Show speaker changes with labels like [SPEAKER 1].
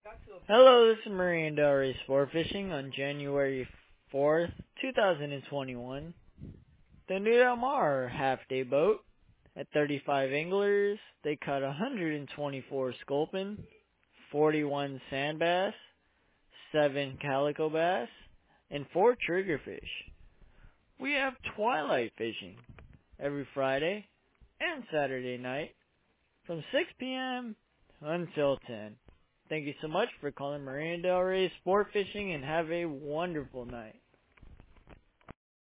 [SPEAKER 1] Hello, this is Marion Del Rey Sport Fishing on January 4th, 2021. The New Del Mar half-day boat at 35 anglers. They caught 124 sculpin, 41 sand bass, 7 calico bass, and 4 triggerfish. We have twilight fishing every Friday and Saturday night from 6 p.m. until 10. Thank you so much for calling Marina Del Rey Sport Fishing and have a wonderful night.